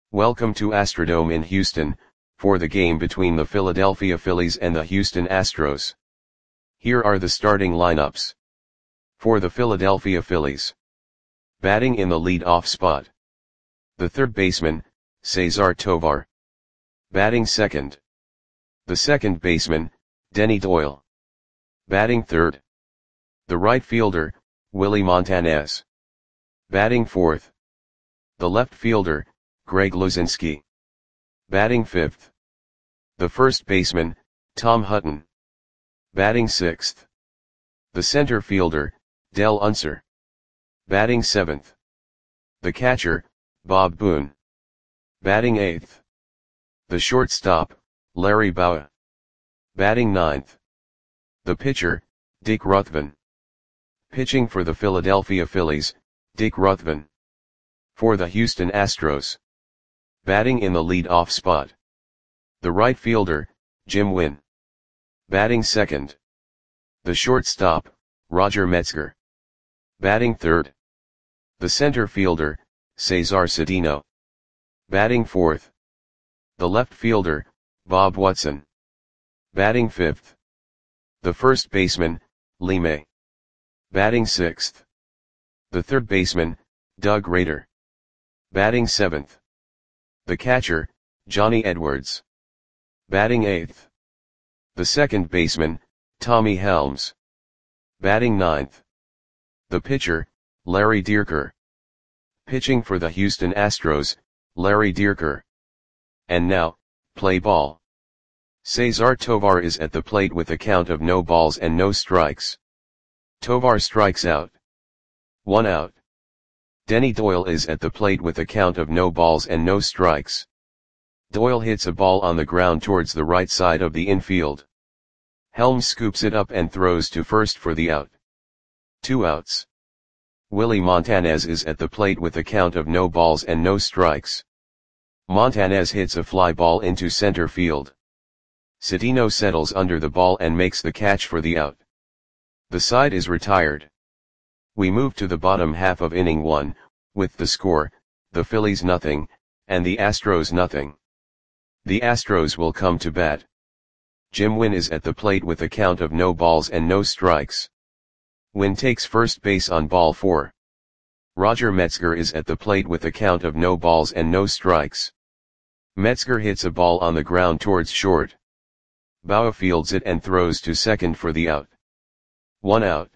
Welcome to Astrodome in Houston, for the game between the Philadelphia Phillies and the Houston Astros. Here are the starting lineups. For the Philadelphia Phillies. Batting in the lead-off spot. The third baseman, Cesar Tovar. Batting second. The second baseman, Denny Doyle. Batting third. The right fielder, Willie Montanez. Batting fourth. The left fielder, Greg Luzinski. Batting fifth. The first baseman, Tom Hutton. Batting sixth. The center fielder, Dell Unser. Batting seventh. The catcher, Bob Boone. Batting eighth. The shortstop, Larry Bowa. Batting ninth. The pitcher, Dick Ruthven. Pitching for the Philadelphia Phillies, Dick Ruthven. For the Houston Astros. Batting in the lead-off spot. The right fielder, Jim Wynn. Batting second. The shortstop, Roger Metzger. Batting third. The center fielder, Cesar Cedeno. Batting fourth. The left fielder, Bob Watson. Batting fifth. The first baseman, Lee May. Batting sixth. The third baseman, Doug Rader. Batting seventh. The catcher, Johnny Edwards. Batting eighth. The second baseman, Tommy Helms. Batting ninth. The pitcher, Larry Dierker. Pitching for the Houston Astros, Larry Dierker. And now, play ball. Cesar Tovar is at the plate with a count of no balls and no strikes. Tovar strikes out. 1 out. Denny Doyle is at the plate with a count of no balls and no strikes. Doyle hits a ball on the ground towards the right side of the infield. Helms scoops it up and throws to first for the out. 2 outs. Willie Montanez is at the plate with a count of no balls and no strikes. Montanez hits a fly ball into center field. Cedeno settles under the ball and makes the catch for the out. The side is retired. We move to the bottom half of inning 1, with the score, the Phillies nothing, and the Astros nothing. The Astros will come to bat. Jim Wynn is at the plate with a count of no balls and no strikes. Wynn takes first base on ball 4. Roger Metzger is at the plate with a count of no balls and no strikes. Metzger hits a ball on the ground towards short. Bowa fields it and throws to second for the out. 1 out.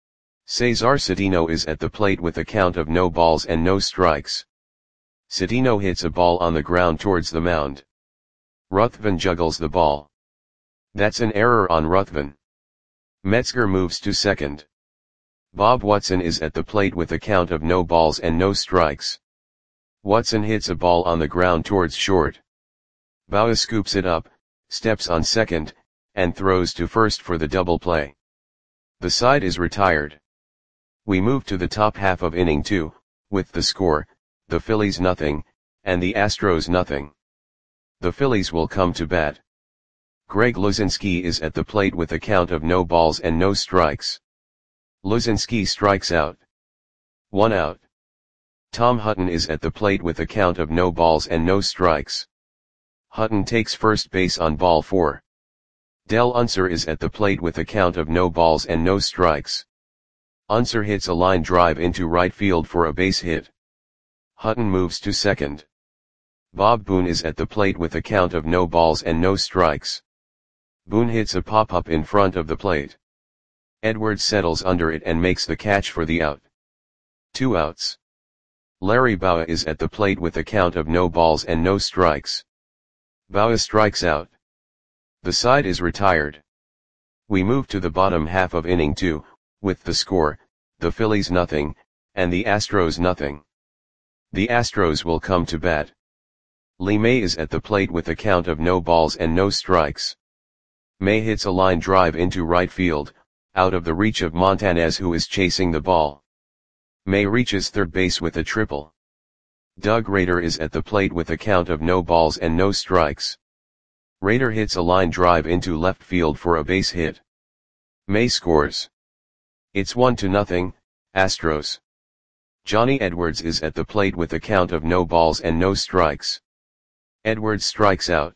Cesar Cedeno is at the plate with a count of no balls and no strikes. Cedeno hits a ball on the ground towards the mound. Ruthven juggles the ball. That's an error on Ruthven. Metzger moves to second. Bob Watson is at the plate with a count of no balls and no strikes. Watson hits a ball on the ground towards short. Bowa scoops it up, steps on second, and throws to first for the double play. The side is retired. We move to the top half of inning 2, with the score, the Phillies nothing, and the Astros nothing. The Phillies will come to bat. Greg Luzinski is at the plate with a count of no balls and no strikes. Luzinski strikes out. 1 out. Tom Hutton is at the plate with a count of no balls and no strikes. Hutton takes first base on ball 4. Dell Unser is at the plate with a count of no balls and no strikes. Unser hits a line drive into right field for a base hit. Hutton moves to second. Bob Boone is at the plate with a count of no balls and no strikes. Boone hits a pop-up in front of the plate. Edwards settles under it and makes the catch for the out. 2 outs. Larry Bowa is at the plate with a count of no balls and no strikes. Bowa strikes out. The side is retired. We move to the bottom half of inning 2, with the score, the Phillies nothing, and the Astros nothing. The Astros will come to bat. Lee May is at the plate with a count of no balls and no strikes. May hits a line drive into right field, out of the reach of Montanez who is chasing the ball. May reaches third base with a triple. Doug Rader is at the plate with a count of no balls and no strikes. Rader hits a line drive into left field for a base hit. May scores. It's 1-0, Astros. Johnny Edwards is at the plate with a count of no balls and no strikes. Edwards strikes out.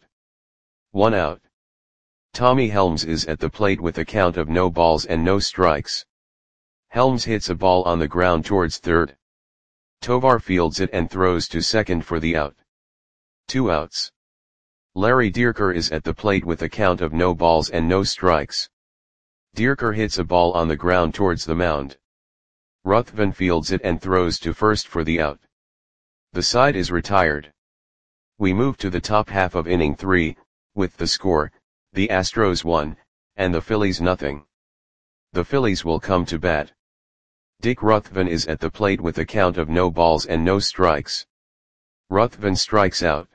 1 out. Tommy Helms is at the plate with a count of no balls and no strikes. Helms hits a ball on the ground towards third. Tovar fields it and throws to second for the out. 2 outs. Larry Dierker is at the plate with a count of no balls and no strikes. Dierker hits a ball on the ground towards the mound. Ruthven fields it and throws to first for the out. The side is retired. We move to the top half of inning 3, with the score, the Astros 1, and the Phillies nothing. The Phillies will come to bat. Dick Ruthven is at the plate with a count of no balls and no strikes. Ruthven strikes out.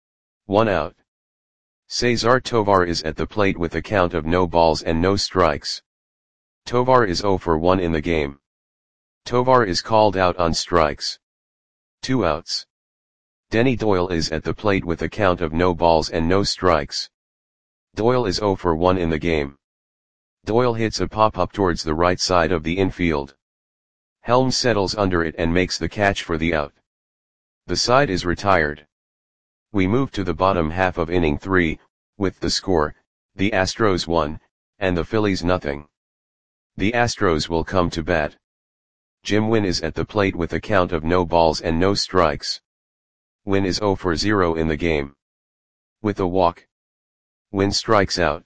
1 out. Cesar Tovar is at the plate with a count of no balls and no strikes. Tovar is 0 for 1 in the game. Tovar is called out on strikes. 2 outs. Denny Doyle is at the plate with a count of no balls and no strikes. Doyle is 0 for 1 in the game. Doyle hits a pop-up towards the right side of the infield. Helms settles under it and makes the catch for the out. The side is retired. We move to the bottom half of inning 3, with the score, the Astros 1, and the Phillies nothing. The Astros will come to bat. Jim Wynn is at the plate with a count of no balls and no strikes. Wynn is 0 for 0 in the game. With a walk. Wynn strikes out.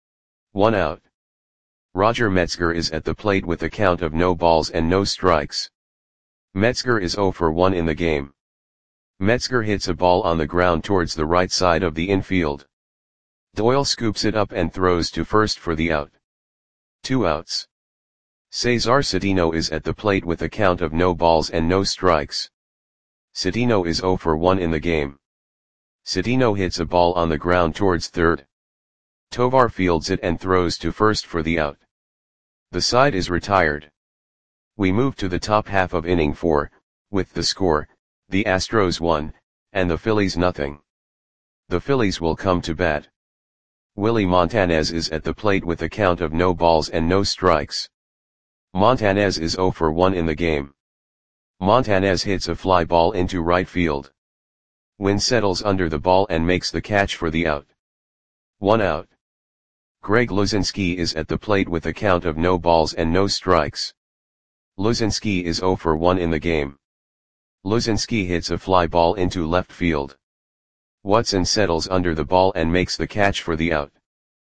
1 out. Roger Metzger is at the plate with a count of no balls and no strikes. Metzger is 0 for 1 in the game. Metzger hits a ball on the ground towards the right side of the infield. Doyle scoops it up and throws to first for the out. 2 outs. Cesar Cedeno is at the plate with a count of no balls and no strikes. Cedeno is 0 for 1 in the game. Cedeno hits a ball on the ground towards third. Tovar fields it and throws to first for the out. The side is retired. We move to the top half of inning 4, with the score, the Astros 1, and the Phillies nothing. The Phillies will come to bat. Willie Montanez is at the plate with a count of no balls and no strikes. Montanez is 0 for 1 in the game. Montanez hits a fly ball into right field. Wynn settles under the ball and makes the catch for the out. 1 out. Greg Luzinski is at the plate with a count of no balls and no strikes. Luzinski is 0 for 1 in the game. Luzinski hits a fly ball into left field. Watson settles under the ball and makes the catch for the out.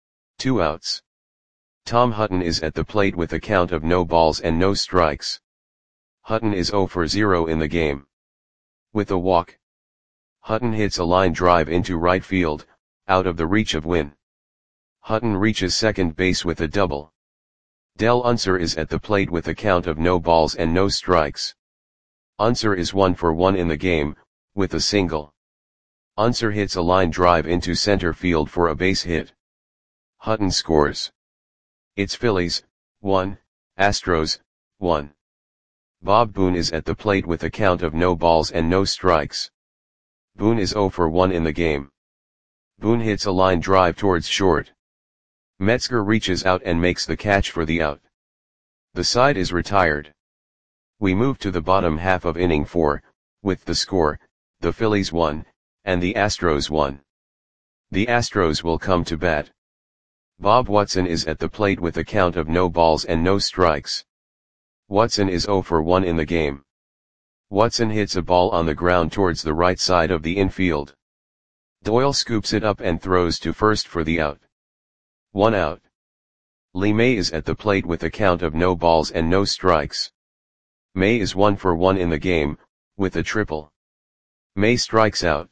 2 outs. Tom Hutton is at the plate with a count of no balls and no strikes. Hutton is 0 for 0 in the game. With a walk. Hutton hits a line drive into right field, out of the reach of Wynn. Hutton reaches second base with a double. Del Unser is at the plate with a count of no balls and no strikes. Unser is 1 for 1 in the game, with a single. Unser hits a line drive into center field for a base hit. Hutton scores. It's Phillies, 1, Astros, 1. Bob Boone is at the plate with a count of no balls and no strikes. Boone is 0 for 1 in the game. Boone hits a line drive towards short. Metzger reaches out and makes the catch for the out. The side is retired. We move to the bottom half of inning 4, with the score, the Phillies 1, and the Astros 1. The Astros will come to bat. Bob Watson is at the plate with a count of no balls and no strikes. Watson is 0 for 1 in the game. Watson hits a ball on the ground towards the right side of the infield. Doyle scoops it up and throws to first for the out. 1 out. Lee May is at the plate with a count of no balls and no strikes. May is 1 for 1 in the game, with a triple. May strikes out.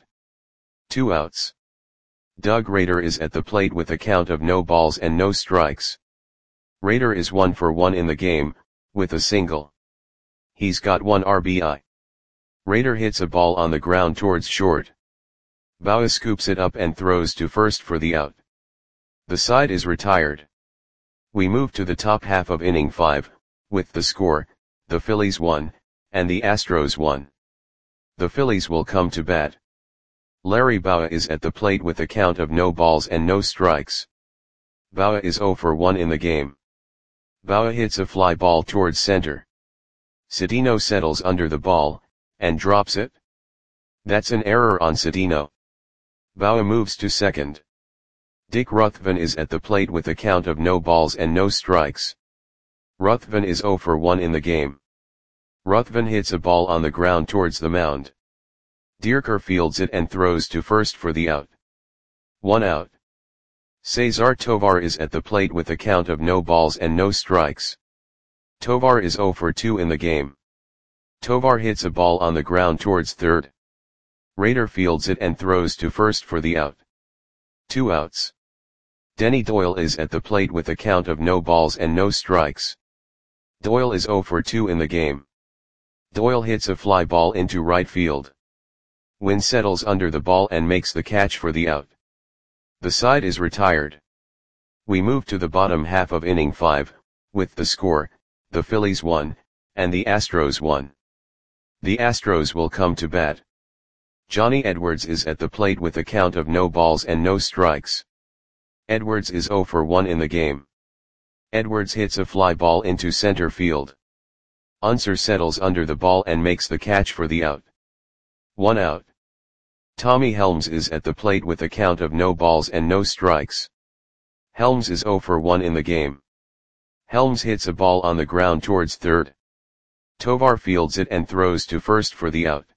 2 outs. Doug Rader is at the plate with a count of no balls and no strikes. Rader is 1 for 1 in the game, with a single. He's got 1 RBI. Rader hits a ball on the ground towards short. Bauer scoops it up and throws to first for the out. The side is retired. We move to the top half of inning 5, with the score, the Phillies 1, and the Astros 1. The Phillies will come to bat. Larry Bauer is at the plate with a count of no balls and no strikes. Bauer is 0 for 1 in the game. Bauer hits a fly ball towards center. Cedeno settles under the ball, and drops it. That's an error on Cedeno. Bauer moves to second. Dick Ruthven is at the plate with a count of no balls and no strikes. Ruthven is 0 for 1 in the game. Ruthven hits a ball on the ground towards the mound. Dierker fields it and throws to first for the out. 1 out. Cesar Tovar is at the plate with a count of no balls and no strikes. Tovar is 0 for 2 in the game. Tovar hits a ball on the ground towards third. Rader fields it and throws to first for the out. 2 outs. Denny Doyle is at the plate with a count of no balls and no strikes. Doyle is 0 for 2 in the game. Doyle hits a fly ball into right field. Wynn settles under the ball and makes the catch for the out. The side is retired. We move to the bottom half of inning 5, with the score, the Phillies 1, and the Astros 1. The Astros will come to bat. Johnny Edwards is at the plate with a count of no balls and no strikes. Edwards is 0 for 1 in the game. Edwards hits a fly ball into center field. Unser settles under the ball and makes the catch for the out. 1 out. Tommy Helms is at the plate with a count of no balls and no strikes. Helms is 0 for 1 in the game. Helms hits a ball on the ground towards third. Tovar fields it and throws to first for the out.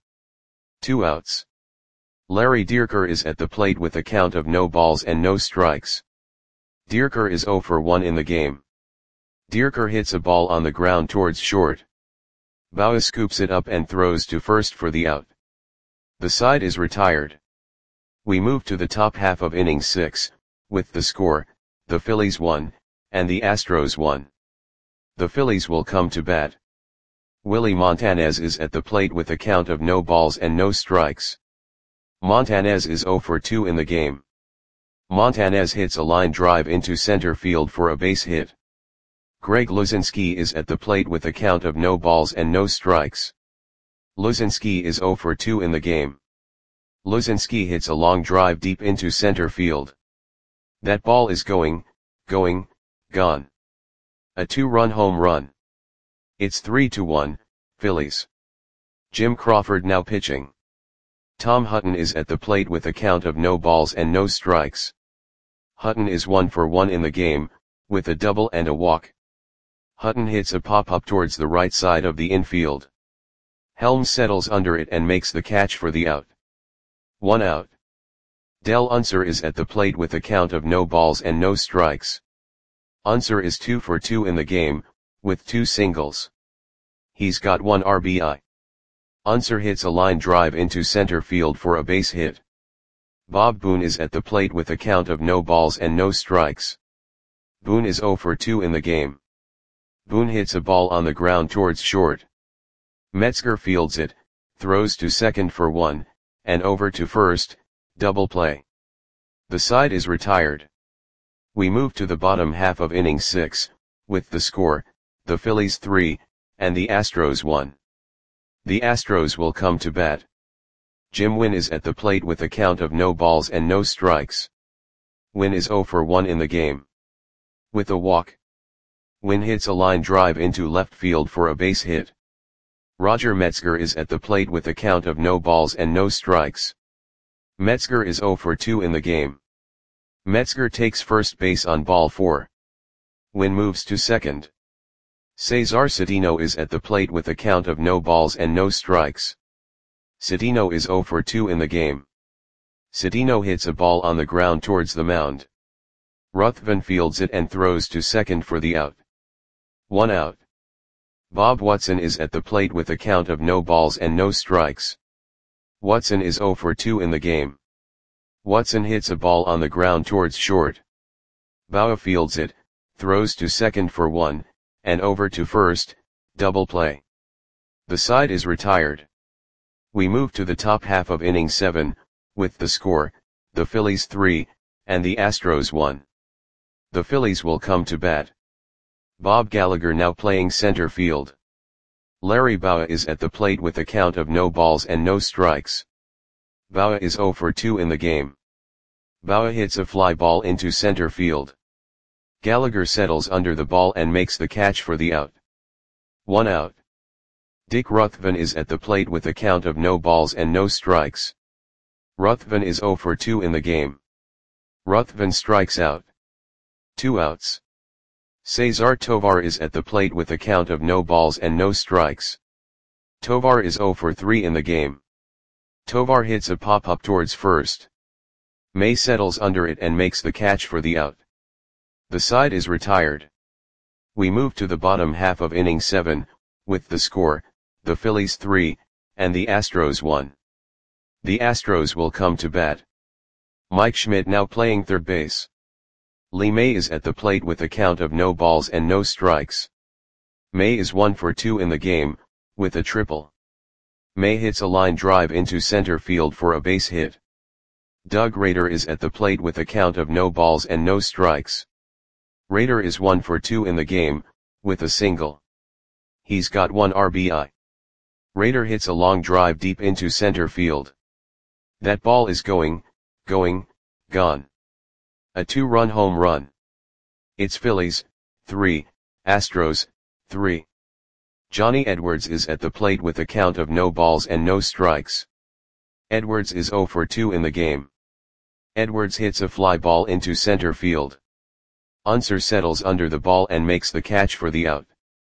2 outs. Larry Dierker is at the plate with a count of no balls and no strikes. Dierker is 0 for 1 in the game. Dierker hits a ball on the ground towards short. Bauer scoops it up and throws to first for the out. The side is retired. We move to the top half of inning 6, with the score, the Phillies 1, and the Astros 1. The Phillies will come to bat. Willie Montanez is at the plate with a count of no balls and no strikes. Montanez is 0 for 2 in the game. Montanez hits a line drive into center field for a base hit. Greg Luzinski is at the plate with a count of no balls and no strikes. Luzinski is 0 for 2 in the game. Luzinski hits a long drive deep into center field. That ball is gone. A 2-run home run. It's 3-1, Phillies. Jim Crawford now pitching. Tom Hutton is at the plate with a count of no balls and no strikes. Hutton is 1 for 1 in the game, with a double and a walk. Hutton hits a pop-up towards the right side of the infield. Helms settles under it and makes the catch for the out. 1 out. Del Unser is at the plate with a count of no balls and no strikes. Unser is 2 for 2 in the game, with 2 singles. He's got 1 RBI. Unser hits a line drive into center field for a base hit. Bob Boone is at the plate with a count of no balls and no strikes. Boone is 0 for 2 in the game. Boone hits a ball on the ground towards short. Metzger fields it, throws to second for 1, and over to first, double play. The side is retired. We move to the bottom half of inning 6, with the score, the Phillies 3, and the Astros 1. The Astros will come to bat. Jim Wynn is at the plate with a count of no balls and no strikes. Wynn is 0 for 1 in the game. With a walk. Wynn hits a line drive into left field for a base hit. Roger Metzger is at the plate with a count of no balls and no strikes. Metzger is 0 for 2 in the game. Metzger takes first base on ball 4. Wynn moves to second. Cesar Cedeno is at the plate with a count of no balls and no strikes. Cedeno is 0 for 2 in the game. Cedeno hits a ball on the ground towards the mound. Ruthven fields it and throws to second for the out. 1 out. Bob Watson is at the plate with a count of no balls and no strikes. Watson is 0 for 2 in the game. Watson hits a ball on the ground towards short. Bauer fields it, throws to second for 1, and over to first, double play. The side is retired. We move to the top half of inning 7, with the score, the Phillies 3, and the Astros 1. The Phillies will come to bat. Bob Gallagher now playing center field. Larry Bauer is at the plate with a count of no balls and no strikes. Bauer is 0 for 2 in the game. Bauer hits a fly ball into center field. Gallagher settles under the ball and makes the catch for the out. 1 out. Dick Ruthven is at the plate with a count of no balls and no strikes. Ruthven is 0 for 2 in the game. Ruthven strikes out. 2 outs. Cesar Tovar is at the plate with a count of no balls and no strikes. Tovar is 0 for 3 in the game. Tovar hits a pop-up towards first. May settles under it and makes the catch for the out. The side is retired. We move to the bottom half of inning 7, with the score, the Phillies 3, and the Astros 1. The Astros will come to bat. Mike Schmidt now playing third base. Lee May is at the plate with a count of no balls and no strikes. May is 1 for 2 in the game, with a triple. May hits a line drive into center field for a base hit. Doug Rader is at the plate with a count of no balls and no strikes. Rader is 1 for 2 in the game, with a single. He's got 1 RBI. Rader hits a long drive deep into center field. That ball is going, gone. A 2-run home run. It's Phillies, 3, Astros, 3. Johnny Edwards is at the plate with a count of no balls and no strikes. Edwards is 0 for 2 in the game. Edwards hits a fly ball into center field. Unser settles under the ball and makes the catch for the out.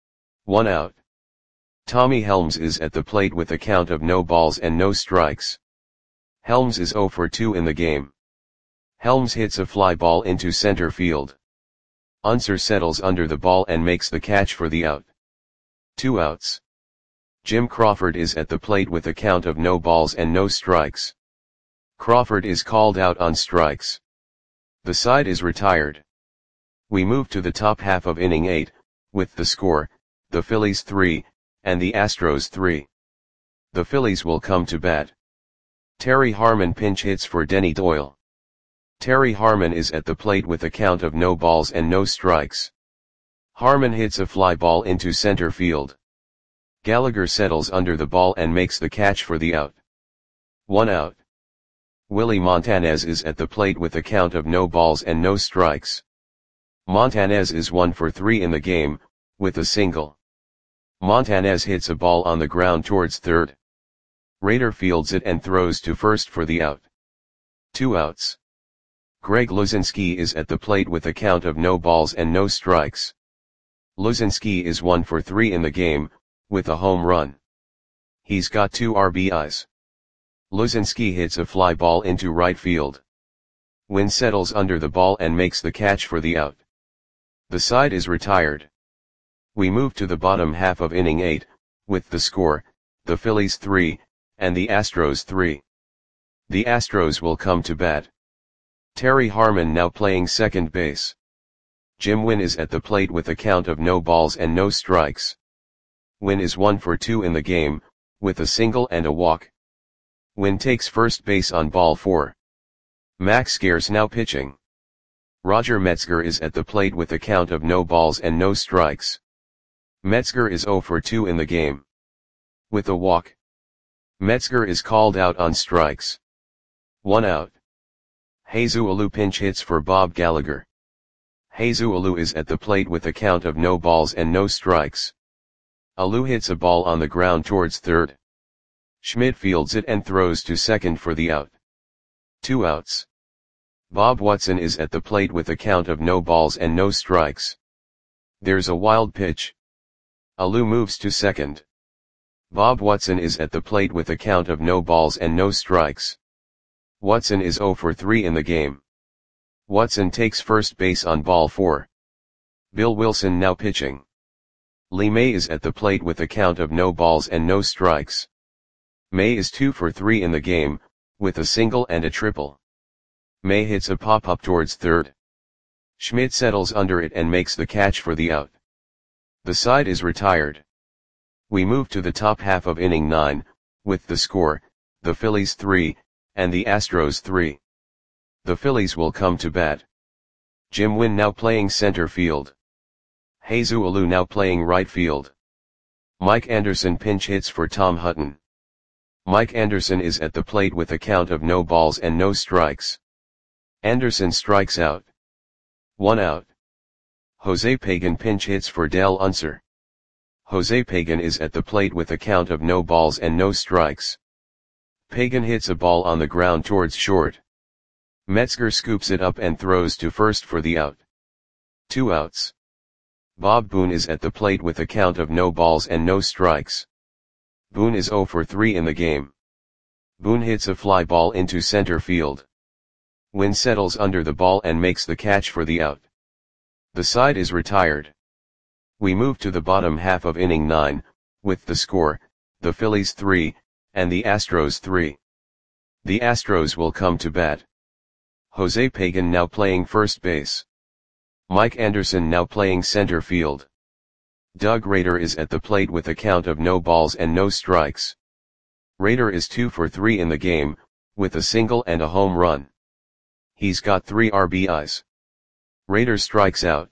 1 out. Tommy Helms is at the plate with a count of no balls and no strikes. Helms is 0 for 2 in the game. Helms hits a fly ball into center field. Unser settles under the ball and makes the catch for the out. 2 outs. Jim Crawford is at the plate with a count of no balls and no strikes. Crawford is called out on strikes. The side is retired. We move to the top half of inning 8, with the score, the Phillies 3, and the Astros 3. The Phillies will come to bat. Terry Harmon pinch hits for Denny Doyle. Terry Harmon is at the plate with a count of no balls and no strikes. Harmon hits a fly ball into center field. Gallagher settles under the ball and makes the catch for the out. 1 out. Willie Montanez is at the plate with a count of no balls and no strikes. Montanez is 1 for 3 in the game, with a single. Montanez hits a ball on the ground towards third. Rader fields it and throws to first for the out. 2 outs. Greg Luzinski is at the plate with a count of no balls and no strikes. Luzinski is 1 for 3 in the game, with a home run. He's got 2 RBIs. Luzinski hits a fly ball into right field. Wynn settles under the ball and makes the catch for the out. The side is retired. We move to the bottom half of inning 8, with the score, the Phillies 3, and the Astros 3. The Astros will come to bat. Terry Harmon now playing second base. Jim Wynn is at the plate with a count of no balls and no strikes. Wynn is 1 for 2 in the game, with a single and a walk. Wynn takes first base on ball 4. Max Scares now pitching. Roger Metzger is at the plate with a count of no balls and no strikes. Metzger is 0 for 2 in the game. With a walk. Metzger is called out on strikes. 1 out. Jesus Alou pinch hits for Bob Gallagher. Jesus Alou is at the plate with a count of no balls and no strikes. Alou hits a ball on the ground towards third. Schmidt fields it and throws to second for the out. 2 outs. Bob Watson is at the plate with a count of no balls and no strikes. There's a wild pitch. Alou moves to second. Bob Watson is at the plate with a count of no balls and no strikes. Watson is 0 for 3 in the game. Watson takes first base on ball 4. Bill Wilson now pitching. Lee May is at the plate with a count of no balls and no strikes. May is 2 for 3 in the game, with a single and a triple. May hits a pop-up towards third. Schmidt settles under it and makes the catch for the out. The side is retired. We move to the top half of inning 9, with the score, the Phillies 3, and the Astros 3. The Phillies will come to bat. Jim Wynn now playing center field. Jesus Alou now playing right field. Mike Anderson pinch hits for Tom Hutton. Mike Anderson is at the plate with a count of no balls and no strikes. Anderson strikes out. 1 out. Jose Pagan pinch hits for Dale Unser. Jose Pagan is at the plate with a count of no balls and no strikes. Pagan hits a ball on the ground towards short. Metzger scoops it up and throws to first for the out. 2 outs. Bob Boone is at the plate with a count of no balls and no strikes. Boone is 0 for 3 in the game. Boone hits a fly ball into center field. Wynn settles under the ball and makes the catch for the out. The side is retired. We move to the bottom half of inning 9, with the score, the Phillies 3, and the Astros 3. The Astros will come to bat. Jose Pagan now playing first base. Mike Anderson now playing center field. Doug Rader is at the plate with a count of no balls and no strikes. Rader is 2 for 3 in the game, with a single and a home run. He's got 3 RBIs. Rader strikes out.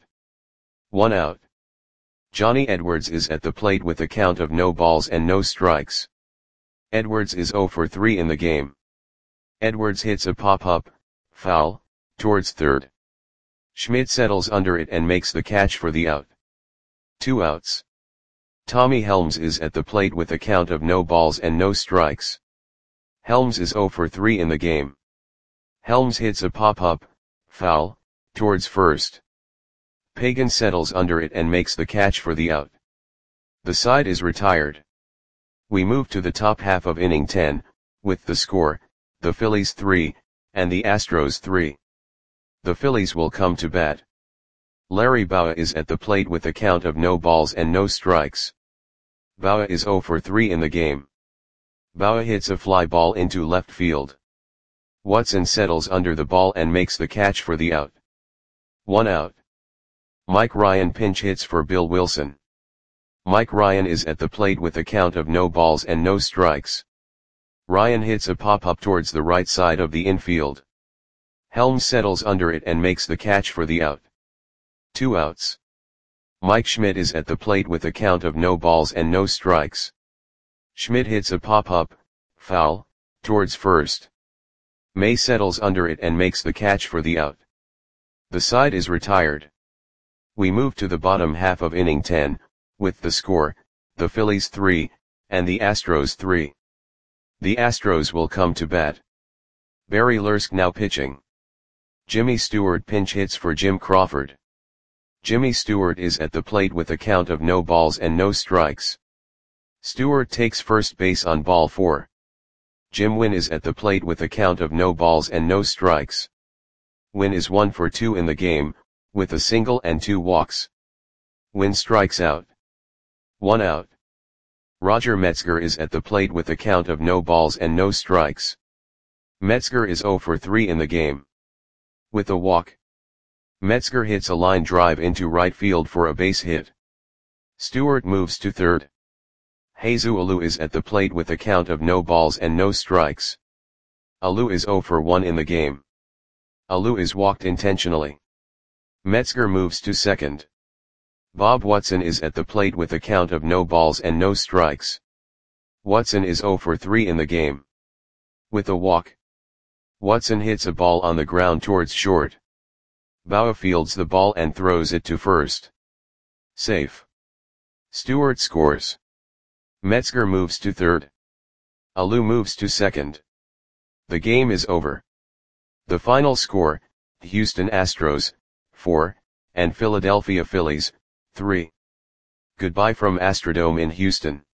1 out. Johnny Edwards is at the plate with a count of no balls and no strikes. Edwards is 0 for 3 in the game. Edwards hits a pop-up, foul, towards third. Schmidt settles under it and makes the catch for the out. 2 outs. Tommy Helms is at the plate with a count of no balls and no strikes. Helms is 0 for 3 in the game. Helms hits a pop-up, foul, towards first. Pagan settles under it and makes the catch for the out. The side is retired. We move to the top half of inning 10, with the score, the Phillies 3, and the Astros 3. The Phillies will come to bat. Larry Bowa is at the plate with a count of no balls and no strikes. Bowa is 0 for 3 in the game. Bowa hits a fly ball into left field. Watson settles under the ball and makes the catch for the out. 1 out. Mike Ryan pinch hits for Bill Wilson. Mike Ryan is at the plate with a count of no balls and no strikes. Ryan hits a pop-up towards the right side of the infield. Helms settles under it and makes the catch for the out. 2 outs. Mike Schmidt is at the plate with a count of no balls and no strikes. Schmidt hits a pop-up, foul, towards first. May settles under it and makes the catch for the out. The side is retired. We move to the bottom half of inning 10, with the score, the Phillies 3, and the Astros 3. The Astros will come to bat. Barry Lursk now pitching. Jimmy Stewart pinch hits for Jim Crawford. Jimmy Stewart is at the plate with a count of no balls and no strikes. Stewart takes first base on ball 4. Jim Wynn is at the plate with a count of no balls and no strikes. Wynn is 1 for 2 in the game, with a single and 2 walks. Wynn strikes out. 1 out. Roger Metzger is at the plate with a count of no balls and no strikes. Metzger is 0 for 3 in the game. With a walk. Metzger hits a line drive into right field for a base hit. Stewart moves to third. Jesus Alou is at the plate with a count of no balls and no strikes. Alou is 0 for 1 in the game. Alou is walked intentionally. Metzger moves to second. Bob Watson is at the plate with a count of no balls and no strikes. Watson is 0 for 3 in the game. With a walk. Watson hits a ball on the ground towards short. Bowa fields the ball and throws it to first. Safe. Stewart scores. Metzger moves to third. Alou moves to second. The game is over. The final score, Houston Astros, 4, and Philadelphia Phillies, 3. Goodbye from Astrodome in Houston.